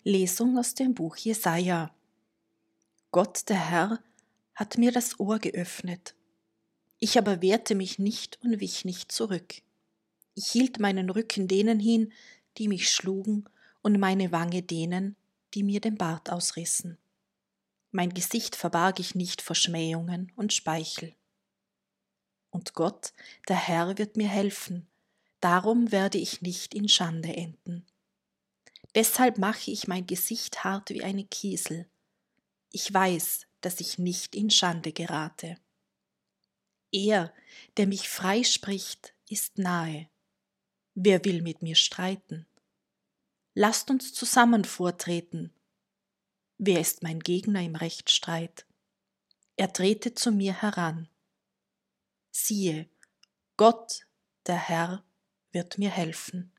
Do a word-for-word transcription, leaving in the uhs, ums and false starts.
Lesung aus dem Buch Jesaja. Gott, der Herr, hat mir das Ohr geöffnet. Ich aber wehrte mich nicht und wich nicht zurück. Ich hielt meinen Rücken denen hin, die mich schlugen, und meine Wange denen, die mir den Bart ausrissen. Mein Gesicht verbarg ich nicht vor Schmähungen und Speichel. Und Gott, der Herr, wird mir helfen, darum werde ich nicht in Schande enden. Deshalb mache ich mein Gesicht hart wie eine Kiesel. Ich weiß, dass ich nicht in Schande gerate. Er, der mich freispricht, ist nahe. Wer will mit mir streiten? Lasst uns zusammen vortreten. Wer ist mein Gegner im Rechtsstreit? Er trete zu mir heran. Siehe, Gott, der Herr, wird mir helfen.